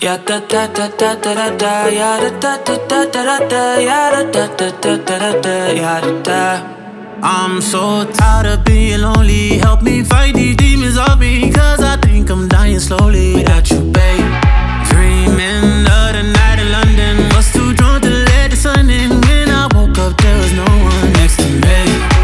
Ya da da da da da da da, ya da da da da da da, ya da da da da da da, ya da da. I'm so tired of being lonely. Help me fight these demons off me, 'cause I think I'm dying slowly without you, babe. Dreaming of the night in London. Was too drunk to let the sun in. When I woke up, there was no one next to me.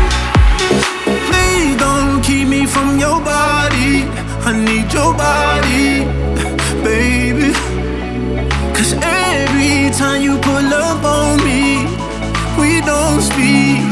Please don't keep me from your body. I need your body, baby. 'Cause every time you pull up on me, we don't speak.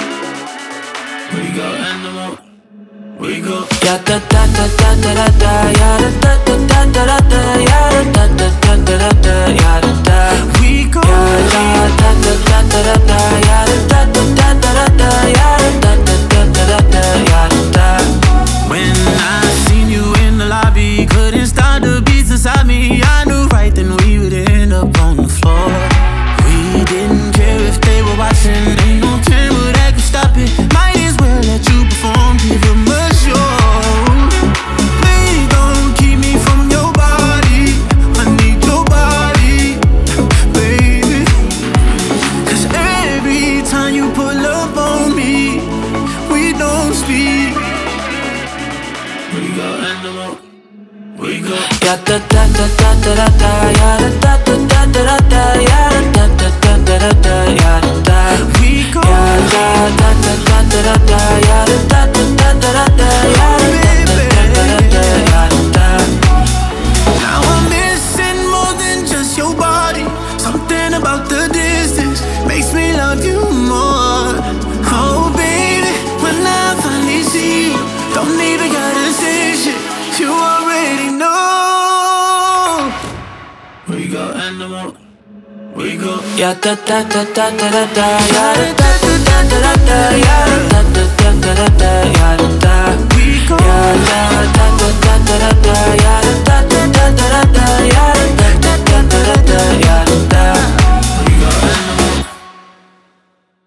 We go animal, we go. Ya da da da da da da, ya da da da da da, ya da da da da da, ya da da. We go. Ya da da da da da, ya da da da da, ya da da da da, ya da da. When I seen you in the lobby, couldn't stop the beats inside me. I knew right then we would end up on the floor. We didn't care if they were watching. Ain't no camera that could stop it. Might as well let you perform, give them a show. Please don't keep me from your body. I need your body, baby. 'Cause every time you pull up on me, we don't speak. We go animal, we go. Ya da da da da da da, ya da da da da da, ya da da da da, ya da da. We go. Ya da da da da da, ya da da da da, ya da da da, ya da da. Now I'm missing more than just your body. Something about the distance makes me love you more. Oh baby, when I finally see you, don't even gotta say shit, you already know. We go animal, we go. Ya da da da da da, ya da da da da, ya da da da da, ya da da.